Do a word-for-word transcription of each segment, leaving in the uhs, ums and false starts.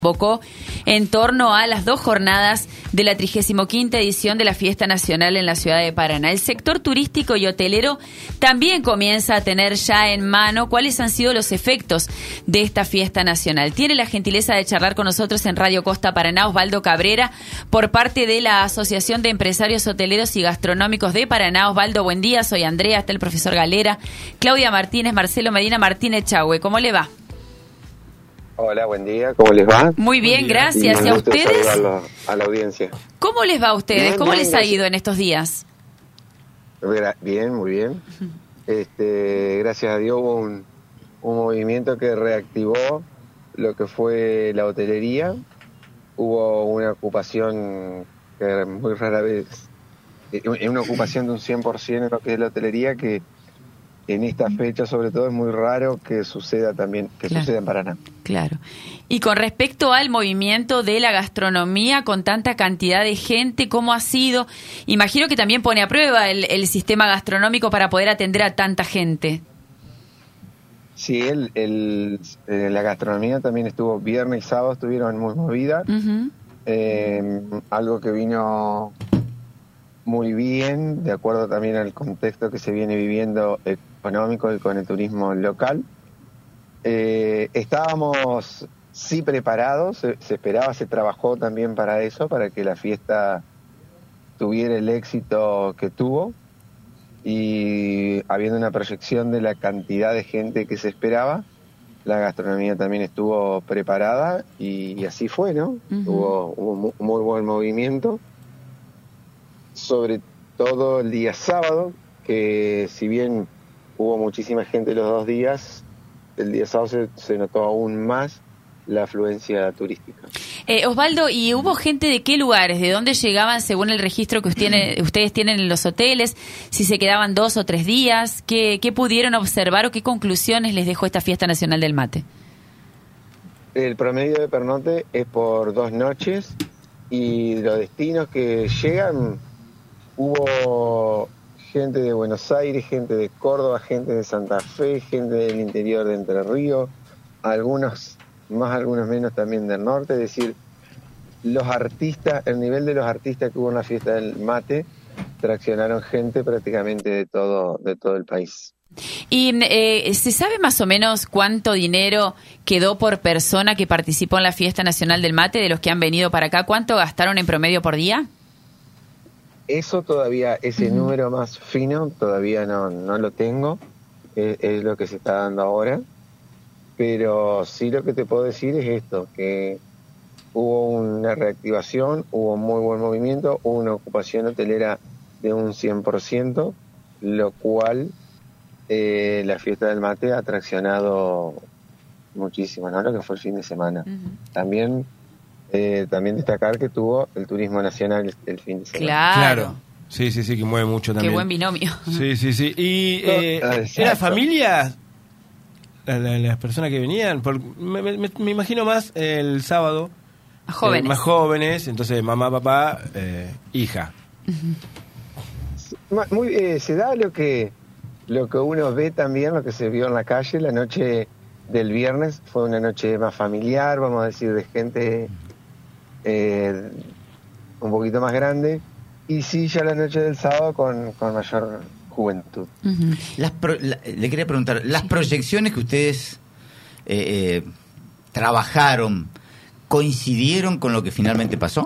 convocó en torno a las dos jornadas de la trigésima quinta edición de la Fiesta Nacional en la ciudad de Paraná. El sector turístico y hotelero también comienza a tener ya en mano cuáles han sido los efectos de esta fiesta nacional. Tiene la gentileza de charlar con nosotros en Radio Costa Paraná Osvaldo Cabrera por parte de la Asociación de Empresarios Hoteleros y Gastronómicos de Paraná. Osvaldo, buen día, soy Andrea, está el profesor Galera, Claudia Martínez, Marcelo Medina Martínez Chahue. ¿Cómo le va? Hola, buen día, ¿cómo les va? Muy bien, gracias. ¿Y a ustedes? A la, a la audiencia. ¿Cómo les va a ustedes? Bien, ¿Cómo bien, les ha ido en estos días? Bien, muy bien. Este, gracias a Dios hubo un, un movimiento que reactivó lo que fue la hotelería. Hubo una ocupación que muy rara vez, una ocupación de un cien por ciento en lo que es la hotelería, que en esta fecha sobre todo es muy raro que suceda también, que claro. suceda en Paraná. Claro. Y con respecto al movimiento de la gastronomía con tanta cantidad de gente, ¿cómo ha sido? Imagino que también pone a prueba el, el sistema gastronómico para poder atender a tanta gente. Sí, el, el, la gastronomía también estuvo viernes y sábado, estuvieron muy movidas. Uh-huh. Eh, algo que vino muy bien, de acuerdo también al contexto que se viene viviendo económico y con el turismo local. Eh, estábamos sí preparados, se, se esperaba, se trabajó también para eso, para que la fiesta tuviera el éxito que tuvo, y habiendo una proyección de la cantidad de gente que se esperaba, la gastronomía también estuvo preparada y, y así fue, ¿no? Uh-huh. Hubo, hubo muy, muy buen movimiento, sobre todo el día sábado, que si bien hubo muchísima gente los dos días, el día sábado se, se notó aún más la afluencia turística. Eh, Osvaldo, ¿y hubo gente de qué lugares? ¿De dónde llegaban según el registro que usted, ustedes tienen en los hoteles? ¿Si se quedaban dos o tres días? ¿Qué, qué pudieron observar o qué conclusiones les dejó esta Fiesta Nacional del Mate? El promedio de pernocte es por dos noches, y los destinos que llegan, hubo gente de Buenos Aires, gente de Córdoba, gente de Santa Fe, gente del interior de Entre Ríos, algunos más, algunos menos también del norte. Es decir, los artistas, el nivel de los artistas que hubo en la fiesta del mate, traccionaron gente prácticamente de todo, de todo el país. ¿Y eh, se sabe más o menos cuánto dinero quedó por persona que participó en la Fiesta Nacional del Mate, de los que han venido para acá? ¿Cuánto gastaron en promedio por día? Eso todavía, ese uh-huh. número más fino, todavía no, no lo tengo, es, es lo que se está dando ahora, pero sí lo que te puedo decir es esto, que hubo una reactivación, hubo muy buen movimiento, hubo una ocupación hotelera de un cien por ciento, lo cual eh, la fiesta del mate ha traccionado muchísimo, ¿no? Lo que fue el fin de semana. Uh-huh. También Eh, también destacar que tuvo el turismo nacional el, el fin de semana. Claro. claro. Sí, sí, sí, que mueve mucho también. Qué buen binomio. Sí, sí, sí. ¿Y eh, era familia las la, la personas que venían? Por, me, me, me imagino más el sábado. Más jóvenes. Eh, más jóvenes, entonces mamá, papá, eh, hija. Uh-huh. Muy, eh, se da lo que, lo que uno ve también, lo que se vio en la calle. La noche del viernes fue una noche más familiar, vamos a decir, de gente Eh, un poquito más grande, y sí, ya la noche del sábado con, con mayor juventud. Uh-huh. Las pro, la, le quería preguntar, las proyecciones que ustedes eh, eh, trabajaron, ¿coincidieron con lo que finalmente pasó?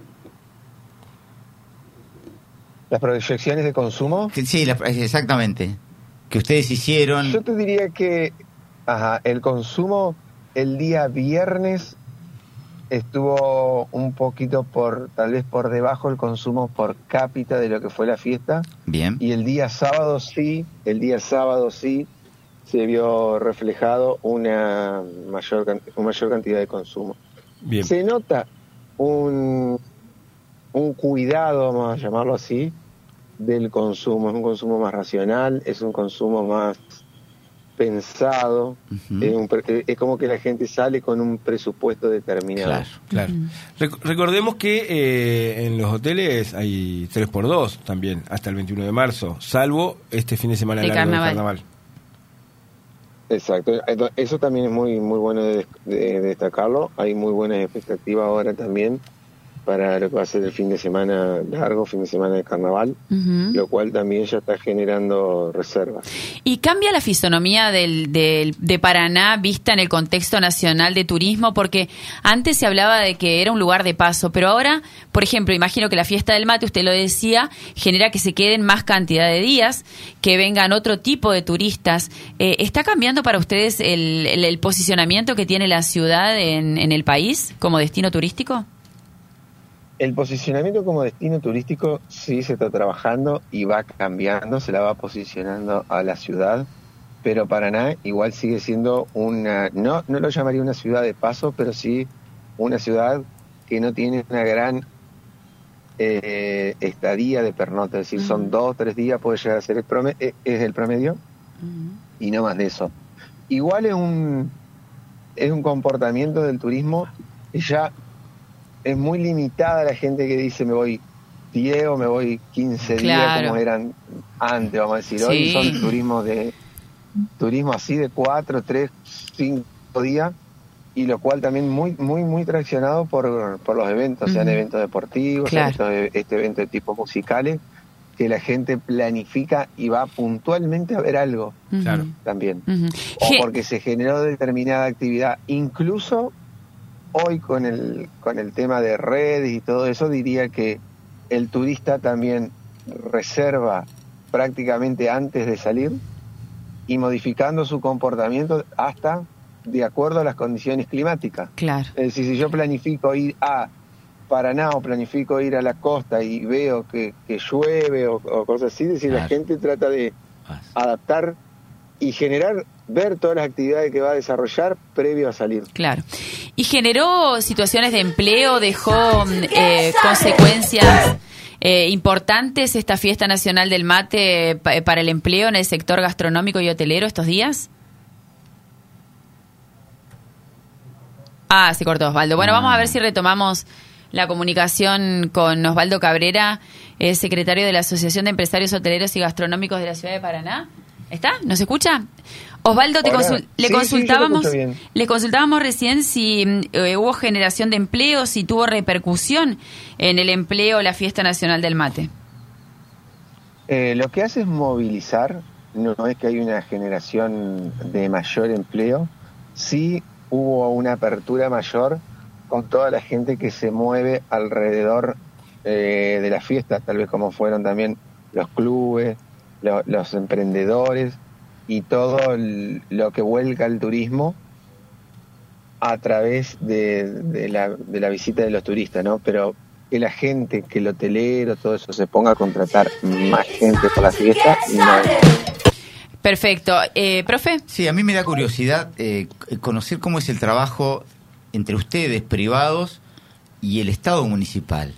¿Las proyecciones de consumo? Sí, la, exactamente. Que ustedes hicieron. Yo te diría que ajá, el consumo el día viernes estuvo un poquito por, tal vez por debajo el consumo por cápita de lo que fue la fiesta. Bien. Y el día sábado sí, el día sábado sí se vio reflejado una mayor, una mayor cantidad de consumo. Bien. Se nota un, un cuidado, vamos a llamarlo así, del consumo. Es un consumo más racional, es un consumo más pensado, uh-huh. es, un, es como que la gente sale con un presupuesto determinado. Claro, claro. Uh-huh. Rec- recordemos que eh, en los hoteles hay tres por dos también, hasta el veintiuno de marzo, salvo este fin de semana de largo carnaval. Eh, de carnaval. Exacto, eso también es muy muy bueno de, de, de destacarlo. Hay muy buenas expectativas ahora también para lo que va a ser el fin de semana largo, fin de semana de carnaval, uh-huh. lo cual también ya está generando reservas. ¿Y cambia la fisonomía del, del, de Paraná vista en el contexto nacional de turismo? Porque antes se hablaba de que era un lugar de paso, pero ahora, por ejemplo, imagino que la fiesta del mate, usted lo decía, genera que se queden más cantidad de días, que vengan otro tipo de turistas. Eh, ¿Está cambiando para ustedes el, el, el posicionamiento que tiene la ciudad en, en el país como destino turístico? El posicionamiento como destino turístico sí se está trabajando y va cambiando, se la va posicionando a la ciudad, pero Paraná igual sigue siendo una, no, no lo llamaría una ciudad de paso, pero sí una ciudad que no tiene una gran eh, estadía de pernocta, es decir, uh-huh. son dos o tres días, puede llegar a ser el promedio, es el promedio, uh-huh. y no más de eso. Igual es un, es un comportamiento del turismo que ya es muy limitada la gente que dice me voy diez o me voy quince claro. días como eran antes, vamos a decir. Sí. Hoy son turismos de turismo así de cuatro, tres, cinco días, y lo cual también muy muy muy traccionado por, por los eventos, uh-huh. sean eventos deportivos, claro. sean estos, este evento de tipo musicales, que la gente planifica y va puntualmente a ver algo uh-huh. también. Uh-huh. O porque se generó determinada actividad, incluso hoy con el con el tema de redes y todo eso, diría que el turista también reserva prácticamente antes de salir y modificando su comportamiento hasta de acuerdo a las condiciones climáticas. Claro. Es decir, si yo planifico ir a Paraná o planifico ir a la costa y veo que, que llueve o, o cosas así, es decir, claro. la gente trata de adaptar y generar, ver todas las actividades que va a desarrollar previo a salir. Claro. ¿Y generó situaciones de empleo, dejó eh, consecuencias eh, importantes esta fiesta nacional del mate pa- para el empleo en el sector gastronómico y hotelero estos días? Ah, se cortó Osvaldo. Bueno, vamos a ver si retomamos la comunicación con Osvaldo Cabrera, eh, secretario de la Asociación de Empresarios Hoteleros y Gastronómicos de la Ciudad de Paraná. ¿Está? ¿Nos escucha? Osvaldo, te consul- le sí, consultábamos sí, le consultábamos recién si eh, hubo generación de empleo, si tuvo repercusión en el empleo la Fiesta Nacional del Mate. Eh, lo que hace es movilizar, no es que hay una generación de mayor empleo, sí hubo una apertura mayor con toda la gente que se mueve alrededor eh, de la fiesta, tal vez como fueron también los clubes, lo, los emprendedores y todo el, lo que vuelca el turismo a través de, de, la, de la visita de los turistas, ¿no? Pero que la gente, que el hotelero, todo eso se ponga a contratar más gente por la fiesta, no es. Perfecto. Eh, ¿Profe? Sí, a mí me da curiosidad eh, conocer cómo es el trabajo entre ustedes, privados, y el Estado municipal.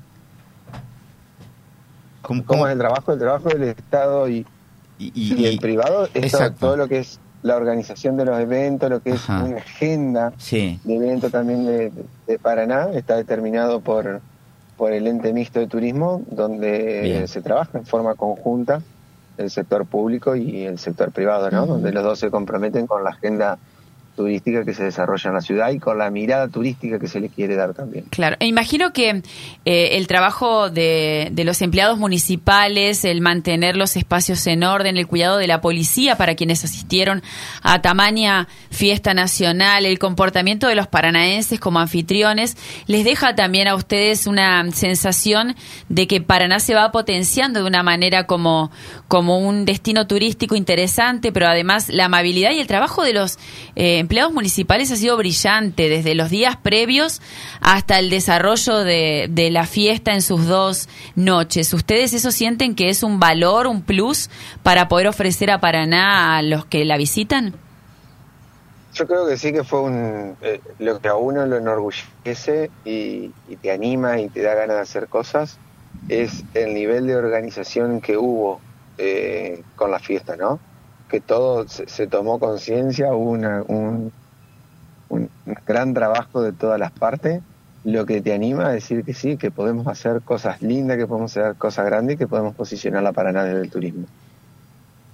¿Cómo, cómo es el trabajo? El trabajo del Estado y, y, y, y el privado es todo, todo lo que es la organización de los eventos, lo que es Ajá. una agenda sí. de eventos también de, de, de Paraná, está determinado por, por el ente mixto de turismo, donde Bien. se trabaja en forma conjunta el sector público y el sector privado, ¿no? Uh-huh. Donde los dos se comprometen con la agenda turística que se desarrolla en la ciudad y con la mirada turística que se le quiere dar también. Claro, e imagino que eh, el trabajo de, de los empleados municipales, el mantener los espacios en orden, el cuidado de la policía para quienes asistieron a tamaña fiesta nacional, el comportamiento de los paranaenses como anfitriones, les deja también a ustedes una sensación de que Paraná se va potenciando de una manera como, como un destino turístico interesante, pero además la amabilidad y el trabajo de los eh, empleados municipales ha sido brillante desde los días previos hasta el desarrollo de, de la fiesta en sus dos noches. ¿Ustedes eso sienten que es un valor, un plus para poder ofrecer a Paraná a los que la visitan? Yo creo que sí, que fue un eh, lo que a uno lo enorgullece y, y te anima y te da ganas de hacer cosas, es el nivel de organización que hubo eh, con la fiesta, ¿no? Que todo se, se tomó conciencia, hubo una, un, un gran trabajo de todas las partes, lo que te anima a decir que sí, que podemos hacer cosas lindas, que podemos hacer cosas grandes y que podemos posicionar la Paraná desde el turismo.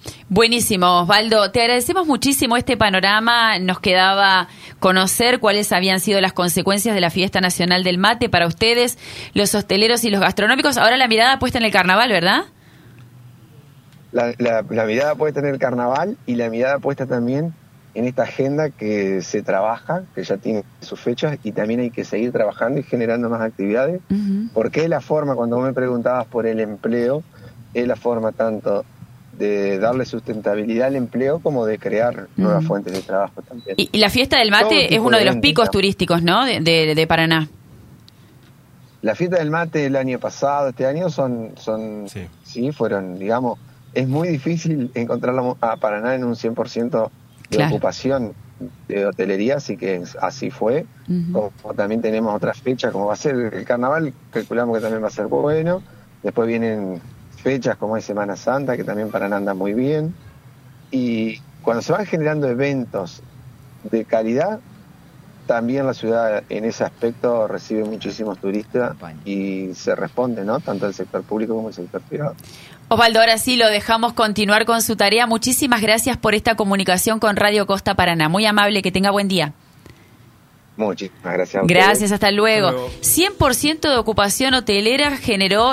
Buenísimo, Osvaldo. Te agradecemos muchísimo este panorama. Nos quedaba conocer cuáles habían sido las consecuencias de la Fiesta Nacional del Mate para ustedes, los hosteleros y los gastronómicos. Ahora la mirada puesta en el carnaval, ¿verdad? La, la, la mirada puesta en el carnaval y la mirada puesta también en esta agenda que se trabaja, que ya tiene sus fechas, y también hay que seguir trabajando y generando más actividades, uh-huh. porque es la forma, cuando vos me preguntabas por el empleo, es la forma tanto de darle sustentabilidad al empleo como de crear uh-huh. nuevas fuentes de trabajo también. Y, y la Fiesta del Mate es uno de, de los picos turísticos, ¿no?, de, de, de Paraná. La Fiesta del Mate el año pasado, este año, son, son sí. sí, fueron, digamos, es muy difícil encontrar a Paraná en un cien por ciento de claro. ocupación de hotelería, así que así fue. Uh-huh. Como, como también tenemos otras fechas, como va a ser el carnaval, calculamos que también va a ser bueno. Después vienen fechas como es Semana Santa, que también Paraná anda muy bien. Y cuando se van generando eventos de calidad, también la ciudad en ese aspecto recibe muchísimos turistas y se responde, ¿no?, tanto el sector público como el sector privado. Osvaldo, ahora sí lo dejamos continuar con su tarea. Muchísimas gracias por esta comunicación con Radio Costa Paraná. Muy amable, que tenga buen día. Muchísimas gracias a ustedes. Gracias, hasta luego. Hasta luego. cien por ciento de ocupación hotelera generó